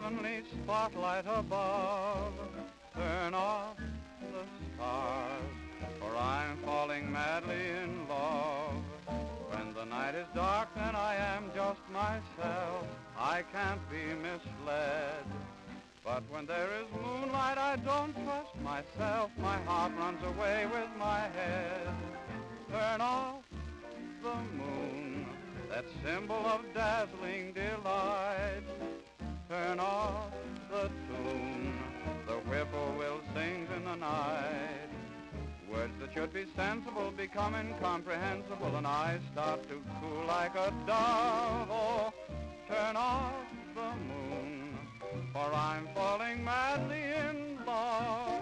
heavenly spotlight above. Turn off the stars, for I'm falling madly in love. When the night is dark and I am just myself, I can't be misled. But when there is moonlight, I don't trust myself. My heart runs away with my head. Turn off the moon, that symbol of dazzling delight. Turn off the tune, the whippoorwill sings in the night. Words that should be sensible become incomprehensible, and I start to cool like a dove. Oh, turn off the moon, for I'm falling madly in love.